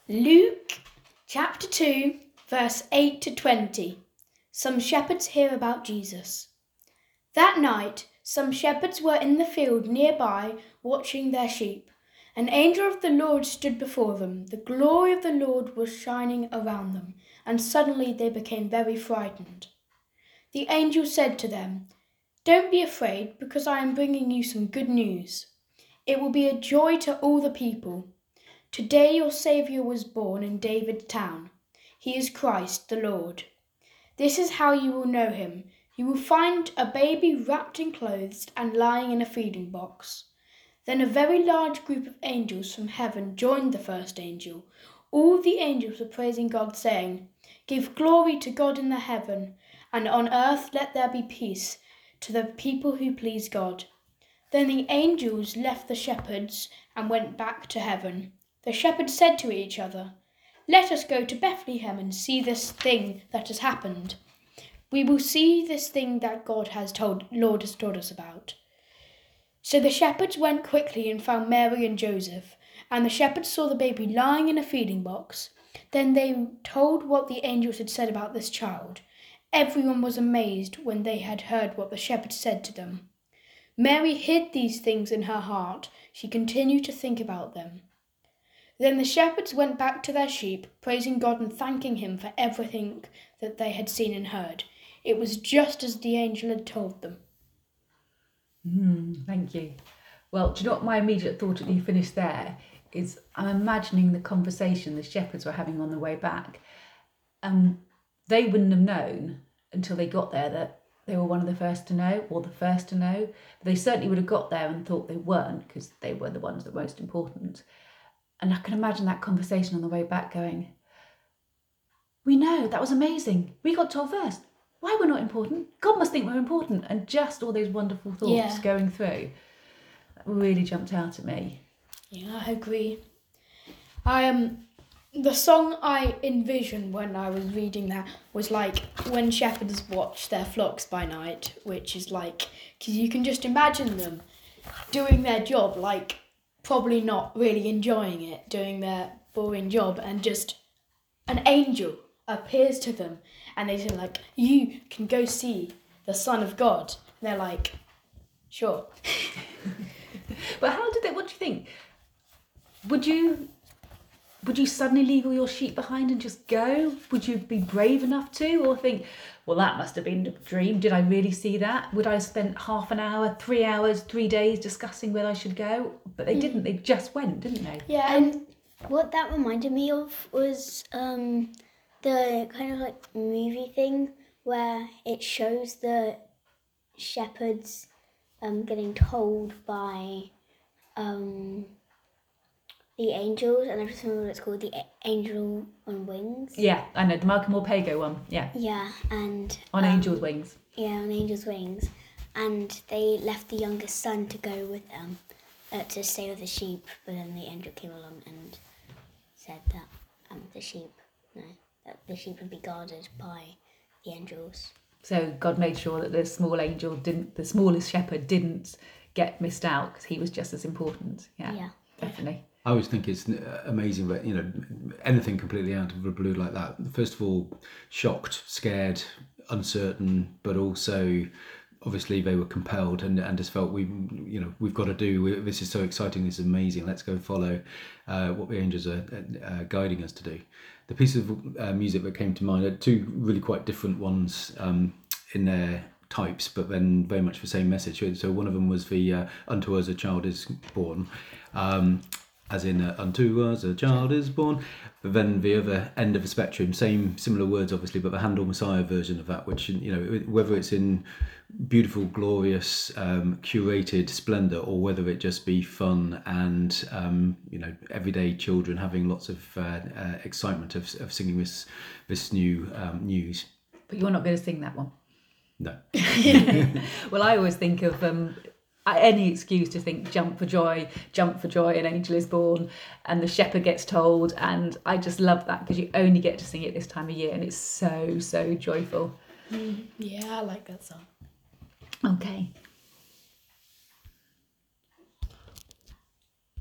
Luke chapter 2, verse 8 to 20. Some shepherds hear about Jesus. That night, some shepherds were in the field nearby watching their sheep. An angel of the Lord stood before them. The glory of the Lord was shining around them, and suddenly they became very frightened. The angel said to them, "Don't be afraid, because I am bringing you some good news. It will be a joy to all the people. Today your Saviour was born in David's town. He is Christ the Lord. This is how you will know him. You will find a baby wrapped in clothes and lying in a feeding box." Then a very large group of angels from heaven joined the first angel. All the angels were praising God, saying, "Give glory to God in the heaven, and on earth let there be peace to the people who please God." Then the angels left the shepherds and went back to heaven. The shepherds said to each other, "Let us go to Bethlehem and see this thing that has happened. We will see this thing that Lord has told us about." So the shepherds went quickly and found Mary and Joseph, and the shepherds saw the baby lying in a feeding box. Then they told what the angels had said about this child. Everyone was amazed when they had heard what the shepherds said to them. Mary hid these things in her heart. She continued to think about them. Then the shepherds went back to their sheep, praising God and thanking him for everything that they had seen and heard. It was just as the angel had told them. Thank you. Well, do you know what my immediate thought when you finished there is? I'm imagining the conversation the shepherds were having on the way back. They wouldn't have known until they got there that they were one of the first to know, or the first to know. But they certainly would have got there and thought they weren't, because they were the ones that were most important. And I can imagine that conversation on the way back going, "We know, that was amazing. We got told first. Why we're not important? God must think we're important." And just all those wonderful thoughts going through. That really jumped out at me. Yeah, I agree. The song I envisioned when I was reading that was like when shepherds watch their flocks by night, which is like, because you can just imagine them doing their job, like probably not really enjoying it, doing their boring job, and just an angel appears to them and they say like, "You can go see the Son of God." And they're like, "Sure." But how did they, what do you think? Would you suddenly leave all your sheep behind and just go? Would you be brave enough to? Or think, well, that must have been a dream. Did I really see that? Would I have spent half an hour, 3 hours, 3 days discussing where I should go? But they didn't. They just went, didn't they? Yeah, And what that reminded me of was the kind of like movie thing where it shows the shepherds getting told by the angels, and I just remember what it's called, the Angel on Wings. Yeah, I know, the Malcolm Morpego one. Yeah. Yeah, and On Angel's Wings. Yeah, on Angel's Wings, and they left the youngest son to go with them to stay with the sheep, but then the angel came along and said that the sheep would be guarded by the angels. So God made sure that the smallest shepherd didn't get missed out, because he was just as important. Yeah. Definitely. I always think it's amazing that, anything completely out of the blue like that. First of all, shocked, scared, uncertain, but also obviously they were compelled and just felt we've got to do. This is so exciting. This is amazing. Let's go follow what the angels are guiding us to do. The pieces of music that came to mind are two really quite different ones in their types, but then very much the same message. So one of them was the "Unto us a child is born," as in "Unto us a child is born." But then the other end of the spectrum, similar words obviously, but the Handel Messiah version of that, which whether it's in beautiful, glorious, curated splendour, or whether it just be fun and everyday children having lots of excitement of singing this new news. But you're not going to sing that one. No. Well, I always think of any excuse to think jump for joy, an angel is born, and the shepherd gets told, and I just love that because you only get to sing it this time of year, and it's so, so joyful. Yeah, I like that song. Okay,